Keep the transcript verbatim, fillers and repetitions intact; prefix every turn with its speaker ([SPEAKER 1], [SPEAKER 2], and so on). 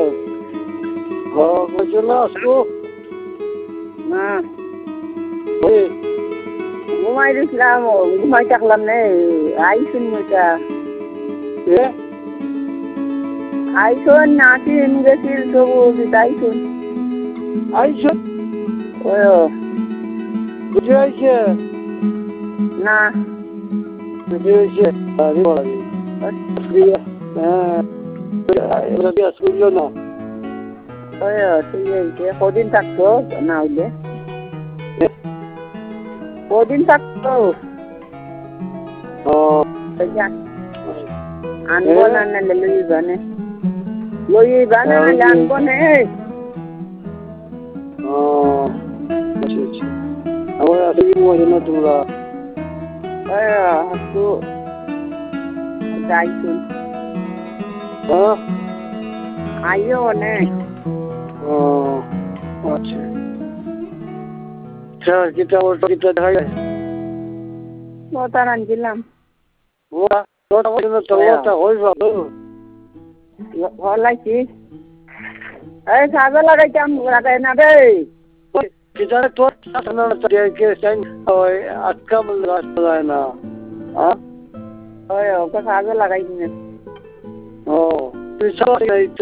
[SPEAKER 1] ও বলছিল আসবো
[SPEAKER 2] না
[SPEAKER 1] ওই
[SPEAKER 2] ঘুমাই দিছিলাম ঘুমাই থাকলাম নে আইসুন মেয়েটা
[SPEAKER 1] এ
[SPEAKER 2] আইসুন নাচিন গেছিল তবু আইসুন
[SPEAKER 1] আইসো
[SPEAKER 2] ও
[SPEAKER 1] বুঝে আইছে
[SPEAKER 2] না
[SPEAKER 1] বুঝে আইছে আরে বড় হ্যাঁ এবার কি আসলো না
[SPEAKER 2] ওই ঠিক আছে কদিন থাকতো না হইলে কদিন থাকতো
[SPEAKER 1] ও
[SPEAKER 2] আনবো না নাহলে লইবা নে লইবা না নাহলে আনবো নে
[SPEAKER 1] ও আচ্ছা আচ্ছা আমার আসলে কি মনে না তোমরা
[SPEAKER 2] ওই হাসু যাইছুন
[SPEAKER 1] হ্যাঁ
[SPEAKER 2] আইও নে
[SPEAKER 1] ও আচ্ছা স্যার কিটা ওটা কিটা দেখা যায়
[SPEAKER 2] মোতার আনছিলাম
[SPEAKER 1] ওটা ওটা ওটা ওটা হই ভালো
[SPEAKER 2] হলাইছি এই সাজা লাগাইতাম লাগাই না রে
[SPEAKER 1] কিটা তোর সামনে দিয়ে কে সাইন ওই আটকা মল রাস্তা যায় না হ্যাঁ
[SPEAKER 2] ওই ওকে সাজা লাগাই দিনে
[SPEAKER 1] ও তুই সব